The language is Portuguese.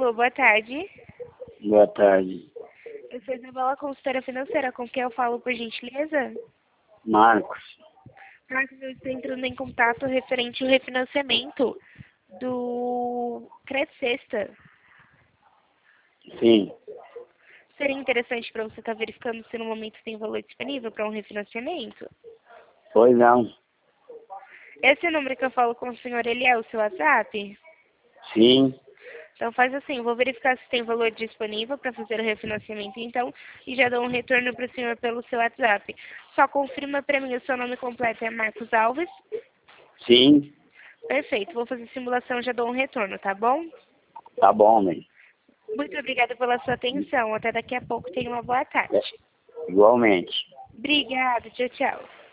Alô, boa tarde. Boa tarde. Eu sou Isabela, consultora financeira. Com quem eu falo, por gentileza? Marcos. Marcos, eu estou entrando em contato referente ao refinanciamento do Crescesta. Sim. Seria interessante para você estar verificando se no momento tem valor disponível para um refinanciamento? Pois não. Esse número que eu falo com o senhor, ele é o seu WhatsApp? Sim. Então faz assim, eu vou verificar se tem valor disponível para fazer o refinanciamento então e já dou um retorno para o senhor pelo seu WhatsApp. Só confirma para mim o seu nome completo é Marcos Alves? Sim. Perfeito, vou fazer simulação e já dou um retorno, tá bom? Tá bom, né? Muito obrigada pela sua atenção. Até daqui a pouco. Tenha uma boa tarde. Igualmente. Obrigada. Tchau, tchau.